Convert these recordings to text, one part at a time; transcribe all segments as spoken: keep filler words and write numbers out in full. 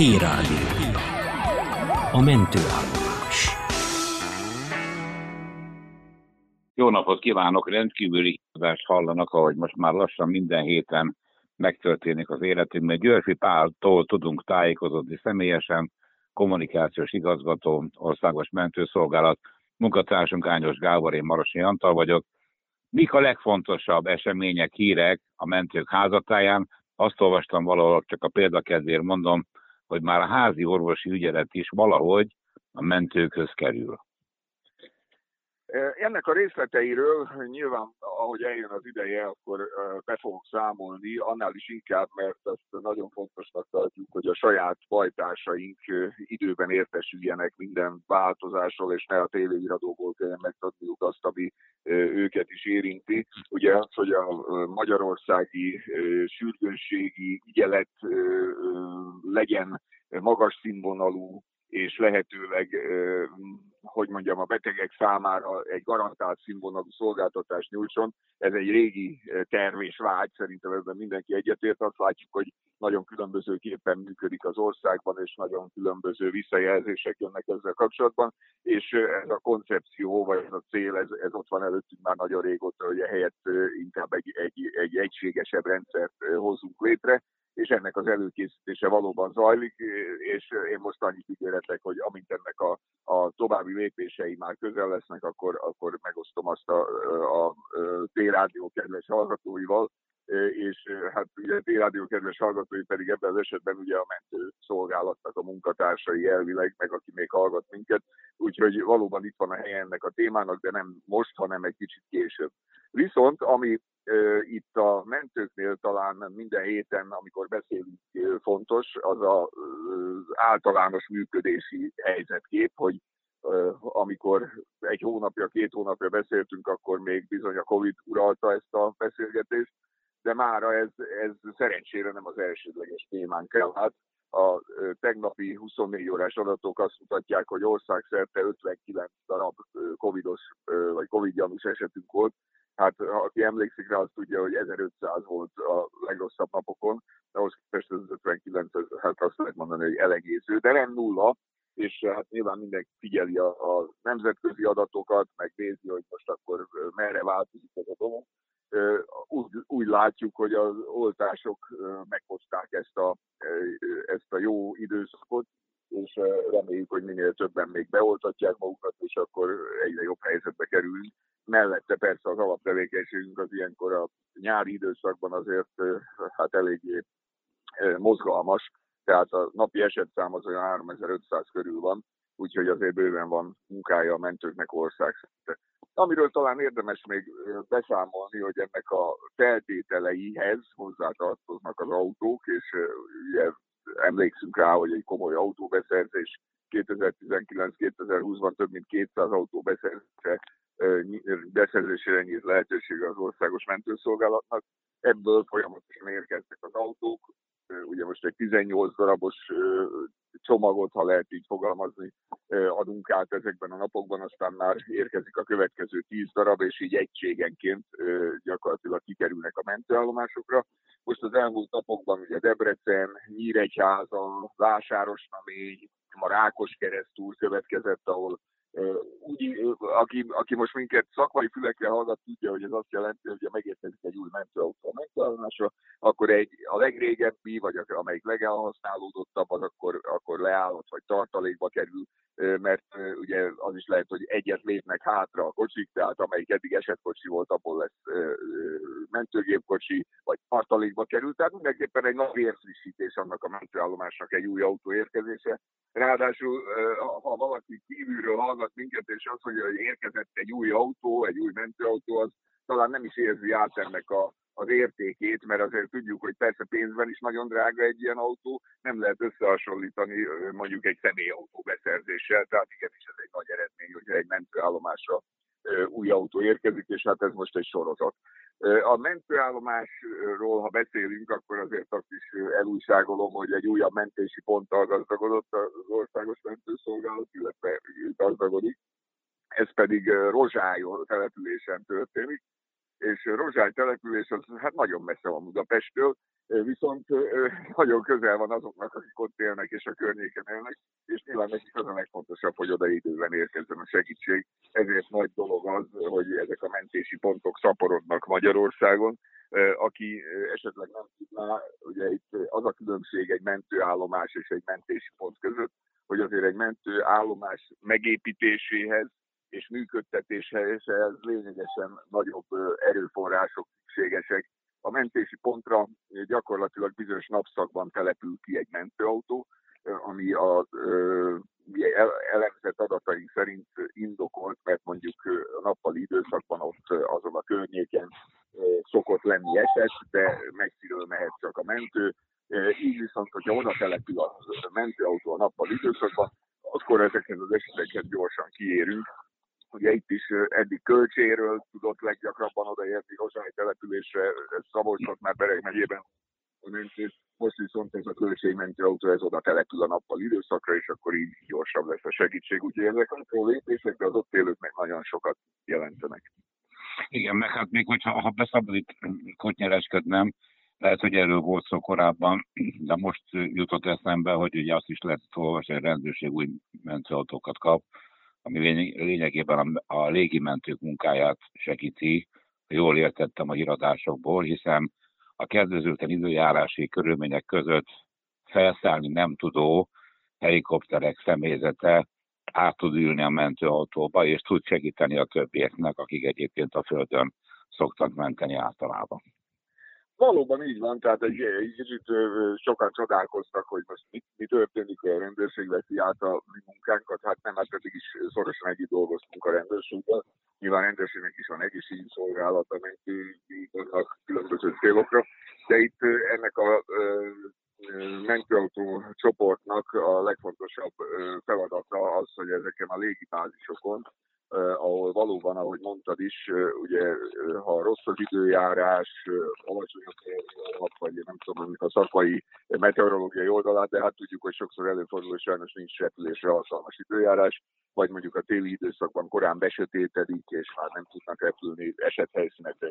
T-Rádió. A mentőállomás. Jó napot kívánok! Rendkívüli hívást hallanak, ahogy most már lassan minden héten megtörténik az életünkben. Györfi Páltól tudunk tájékozódni személyesen, kommunikációs igazgató, országos mentőszolgálat, munkatársunk Ányos Gábor, én Marosi Antal vagyok. Mik a legfontosabb események, hírek a mentők házatáján? Azt olvastam valahol, csak a példakedvéért mondom, hogy már a házi orvosi ügyelet is valahogy a mentőkhöz kerül. Ennek a részleteiről nyilván, ahogy eljön az ideje, akkor be fogok számolni, annál is inkább, mert azt nagyon fontosnak tartjuk, hogy a saját bajtársaink időben értesüljenek minden változásról, és ne a tévéiradóból kelljen megtudniuk azt, ami őket is érinti. Ugye az, hogy a magyarországi sürgősségi ügyelet legyen magas színvonalú, és lehetőleg, hogy mondjam, a betegek számára egy garantált színvonalú szolgáltatást nyújtson. Ez egy régi terv és vágy, szerintem ebben mindenki egyetért. Azt látjuk, hogy nagyon különbözőképpen működik az országban, és nagyon különböző visszajelzések jönnek ezzel kapcsolatban, és ez a koncepció, vagy ez a cél, ez, ez ott van előttünk már nagyon régóta, hogy ehelyett inkább egy, egy, egy egységesebb rendszert hozzunk létre, és ennek az előkészítése valóban zajlik, és én most annyit ígéretek, hogy amint ennek a, a további lépései már közel lesznek, akkor, akkor megosztom azt a, a, a T-Rádió kedves hallgatóival, és hát ugye a T-Rádió kedves hallgatói pedig ebben az esetben ugye a mentőszolgálatnak a munkatársai elvileg, meg aki még hallgat minket, úgyhogy valóban itt van a helye ennek a témának, de nem most, hanem egy kicsit később. Viszont ami Uh, itt a mentőknél talán minden héten, amikor beszélünk, uh, fontos, az a, uh, általános működési helyzetkép, hogy uh, amikor egy hónapja, két hónapja beszéltünk, akkor még bizony a Covid uralta ezt a beszélgetést, de mára ez, ez szerencsére nem az elsődleges témánk el. Hát a uh, tegnapi huszonnégy órás adatok azt mutatják, hogy országszerte ötvenkilenc darab uh, covidos uh, vagy covid-gyanús esetünk volt. Hát aki emlékszik rá, azt tudja, hogy ezerötszáz volt a legrosszabb napokon, de ahhoz képest az ötvenkilenc, hát azt lehet mondani, hogy elegésző, de nem nulla, és hát nyilván mindenki figyeli a, a nemzetközi adatokat, meg nézi, hogy most akkor merre változik ez a dolog. Úgy, úgy látjuk, hogy az oltások meghozták ezt a, ezt a jó időszakot, és reméljük, hogy minél többen még beoltatják magukat, és akkor egyre jobb helyzetbe kerülünk. Mellette persze az alaptevékenységünk az ilyenkor a nyári időszakban azért hát eléggé mozgalmas, tehát a napi esetszám az olyan háromezer-ötszáz körül van, úgyhogy azért bőven van munkája a mentőknek országszerte. Amiről talán érdemes még beszámolni, hogy ennek a feltételeihez hozzátartoznak az autók, és ugye emlékszünk rá, hogy egy komoly autóbeszerzés kétezer-tizenkilenc-kétezer-húszban több mint kétszáz autó beszerzése beszerzésére nyílt lehetősége az országos mentőszolgálatnak. Ebből folyamatosan érkeztek az autók. Ugye most egy tizennyolc darabos csomagot, ha lehet így fogalmazni, adunk át ezekben a napokban, aztán már érkezik a következő tíz darab, és így egységenként gyakorlatilag kikerülnek a mentőállomásokra. Most az elmúlt napokban ugye Debrecen, Nyíregyháza, Vásárosnamény, a Rákoskeresztúr következett, ahol úgy, aki, aki most minket szakmai fülekre hallgat, tudja, hogy ez azt jelenti, hogy ha megérkezik egy új mentőautó a mentőállomásra, akkor egy, a legrégebbi, vagy amelyik legelhasználódottabb, az akkor, akkor leállott, vagy tartalékba kerül, mert ugye az is lehet, hogy egyet lépnek hátra a kocsik, tehát amelyik eddig esetkocsi volt, abból lesz mentőgépkocsi, vagy tartalékba kerül, tehát mindenképpen egy nagy érfrissítés annak a mentőállomásnak egy új autó érkezése. Ráadásul, ha valaki kívülről hallgat minket, és azt mondja, hogy érkezett egy új autó, egy új mentőautó, az talán nem is érzi át ennek a, az értékét, mert azért tudjuk, hogy persze pénzben is nagyon drága egy ilyen autó, nem lehet összehasonlítani mondjuk egy személyautó beszerzéssel, tehát igenis ez egy nagy eredmény, hogyha egy mentőállomásra új autó érkezik, és hát ez most egy sorozat. A mentőállomásról, ha beszélünk, akkor azért azt is elújságolom, hogy egy újabb mentési ponttal gazdagodott az országos mentőszolgálat, illetve gazdagodik. Ez pedig Rozsályó településen történik, és Rozsály település az hát nagyon messze van Budapesttől, viszont nagyon közel van azoknak, akik ott élnek és a környéken élnek, és nyilván nekik az a legfontosabb, hogy oda időben érkezzen a segítség. Ezért nagy dolog az, hogy ezek a mentési pontok szaporodnak Magyarországon. Aki esetleg nem tudná, ugye itt az a különbség egy mentőállomás és egy mentési pont között, hogy azért egy mentőállomás megépítéséhez és működtetéséhez lényegesen nagyobb erőforrások szükségesek. A mentési pontra gyakorlatilag bizonyos napszakban települ ki egy mentőautó, ami a elemzett adataink szerint indokolt, mert mondjuk a nappali időszakban ott azon a környéken szokott lenni eset, de messziről mehet csak a mentő. Így viszont, hogyha oda települ a mentőautó a nappali időszakban, akkor ezeket az eseteket gyorsan kiérünk. Ugye itt is eddig Kölcséről tudott leggyakrabban odaérni Rozsály településre, ez Szabolcsot már Bereg megyében a mentő. Most viszont ez a Kölcsei mentőautó, ez oda települ a nappal időszakra, és akkor így gyorsabb lesz a segítség. Úgyhogy ezek a lépések, de az ott élőknek nagyon sokat jelentenek. Igen, meg hát még hogyha ha beszabadít kotnyereskednem, lehet, hogy erről volt szó korábban, de most jutott eszembe, hogy ugye azt is lehet olvasni, hogy a rendőrség új mentőautókat kap, ami lényegében a, a légimentők munkáját segíti, ha jól értettem a híradásokból, hiszen a kedvezőtlen időjárási körülmények között felszállni nem tudó helikopterek személyzete át tud ülni a mentőautóba, és tud segíteni a többieknek, akik egyébként a földön szoktak menteni általában. Valóban így van, tehát egy, egy kicsit sokan csodálkoztak, hogy most mi, mi történik, hogy a rendőrség veszi át a mi munkánkat, hát nem, hát eddig is szorosan együtt dolgoztunk a rendőrséggel. Nyilván a rendőrségnek is van egészségügyi szolgálata, mentők különböző célokra, de itt ennek a mentőautó csoportnak a legfontosabb feladata az, hogy ezeken a légibázisokon, ahol valóban, ahogy mondtad is, ugye, ha rossz az időjárás, alacsony a célzat, vagy nem tudom, a szakmai meteorológiai oldalát, de hát tudjuk, hogy sokszor előfordul, hogy sajnos nincs repülésre alkalmas időjárás, vagy mondjuk a téli időszakban korán besötétedik, és már nem tudnak repülni esethelyszínekre.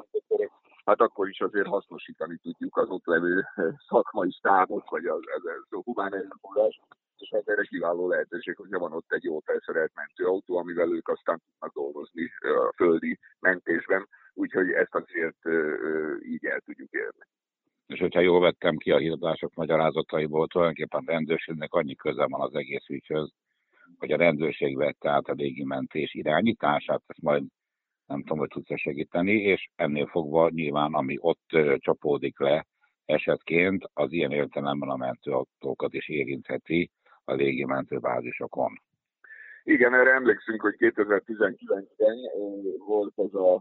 Hát akkor is azért hasznosítani tudjuk az ott levő szakmai stábot, vagy az, az, az humán erőforrás, és hát erre kiváló lehetőség, hogyha van ott egy jó felszerelt mentőautó, amivel ők aztán tudnak dolgozni a földi mentésben, úgyhogy ezt azért így el tudjuk érni. És hogyha jól vettem ki a híradások magyarázataiból, tulajdonképpen a rendőrségnek annyi köze van az egész ügyhöz, hogy a rendőrség vette át a légimentés irányítását, ezt majd nem tudom, hogy tudsz segíteni, és ennél fogva nyilván, ami ott csapódik le esetként, az ilyen értelemben a mentőautókat is érintheti a légimentőbázisokon. Igen, erre emlékszünk, hogy kétezer-tizenkilencben volt az a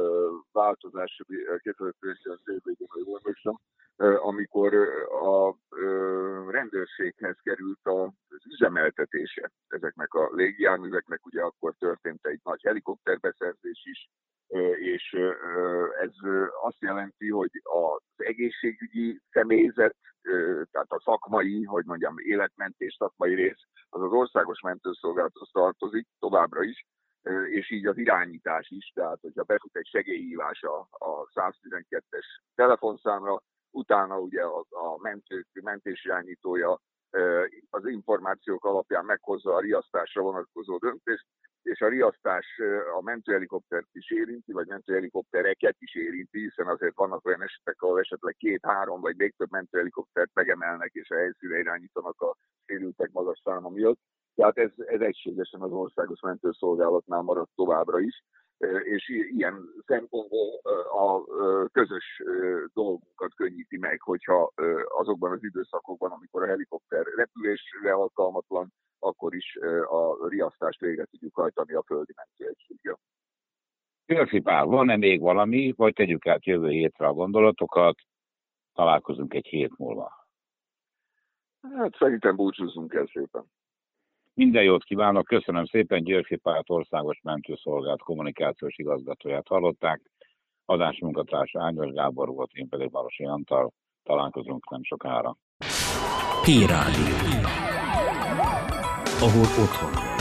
változás, kétezer-tizenkilenc évvégén, hogy jól emlékszem, amikor a rendőrséghez került az üzemeltetése ezeknek a légijárműveknek, ugye akkor történt egy nagy helikopterbeszerzés is, és ez azt jelenti, hogy az egészségügyi személyzet, tehát a szakmai, hogy mondjam, életmentés szakmai rész, az az országos mentőszolgálathoz tartozik továbbra is, és így az irányítás is, tehát hogyha befut egy segélyhívás a, a száztizenkettes telefonszámra, utána ugye a, a mentők, mentésirányítója az információk alapján meghozza a riasztásra vonatkozó döntést, és a riasztás a mentőhelikoptert is érinti, vagy mentőhelikoptereket is érinti, hiszen azért vannak olyan esetek, ahol esetleg két-három vagy még több mentőhelikoptert megemelnek, és a helyszínre irányítanak a sérültek magas száma miatt. Tehát ez, ez egységesen az országos mentőszolgálatnál maradt továbbra is, és ilyen szempontból a közös dolgunkat könnyíti meg, hogyha azokban az időszakokban, amikor a helikopter repülésre alkalmatlan, akkor is a riasztást végre tudjuk hajtani a földi mentőegységgel. Györfi Pál, van-e még valami, vagy tegyük át jövő hétre a gondolatokat, találkozunk egy hét múlva? Hát szerintem búcsúzzunk el szépen. Minden jót kívánok, köszönöm szépen, Györfi Pál országos mentőszolgálat kommunikációs igazgatóját hallották. Adásmunkatársa Ágyos Gábor volt, én pedig Barosi Antal. Találkozunk nem sokára. P-Rádió, ahol otthon.